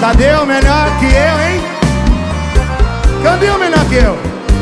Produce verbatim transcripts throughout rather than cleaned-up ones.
Cadê o melhor que eu, hein? Cadê o melhor que eu?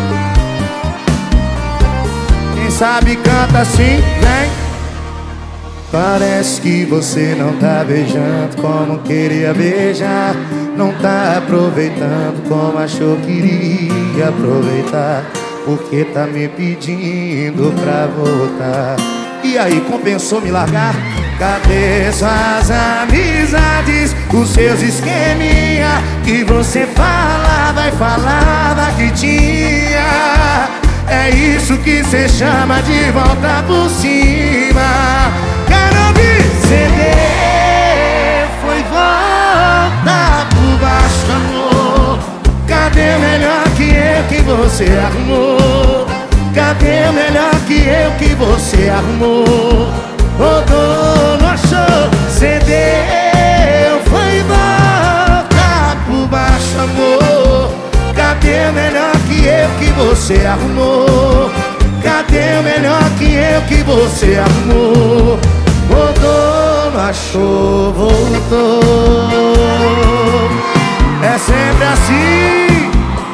Quem sabe canta assim, vem. Parece que você não tá beijando como queria beijar, não tá aproveitando como achou que iria aproveitar, porque tá me pedindo pra voltar. E aí, compensou me largar? Cadê suas amizades, os seus esqueminha que você falava e falava que tinha? É isso que cê chama de volta por cima. Quero ouvir C D, foi volta por baixo, amor. Cadê o melhor que eu que você arrumou? Cadê o melhor que eu que você arrumou? Rodou, não achou? C D, foi volta por baixo, amor. Cadê o melhor que eu que você arrumou? Cadê o melhor que eu que você arrumou? Rodou, não achou, voltou. É sempre assim.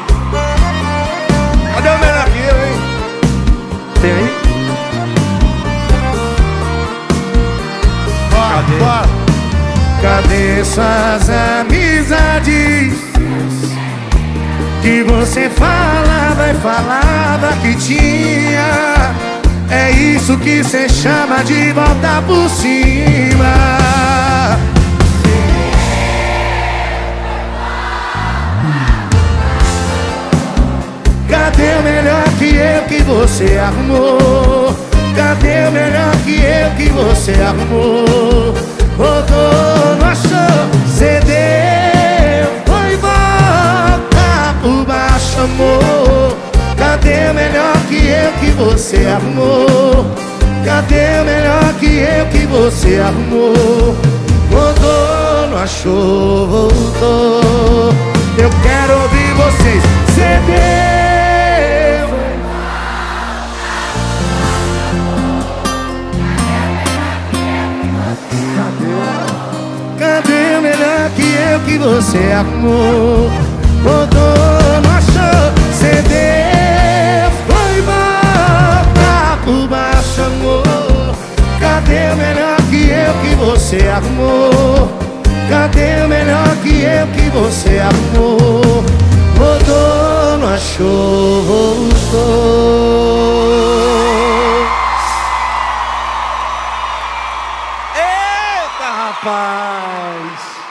Cadê o melhor que eu, hein? Tem aí? Cadê? Bora. Cadê suas amizades que você falava e falava que tinha? É isso que cê chama de volta por cima. Cadê o melhor que eu que você arrumou? Cadê o melhor que eu que você arrumou? Rodou, não achou? C D, foi volta por baixo, amor. Cadê o melhor que eu que você arrumou? Cadê o melhor que eu que você arrumou? Rodou, não achou, voltou. Eu quero ouvir vocês. C D. Cadê o melhor que eu que você arrumou? Rodou, não achou? C D, foi volta por baixo, amor. Cadê o melhor que eu que você arrumou? Cadê o melhor que eu que você arrumou? Rodou, não achou, voltou. Eita, rapaz!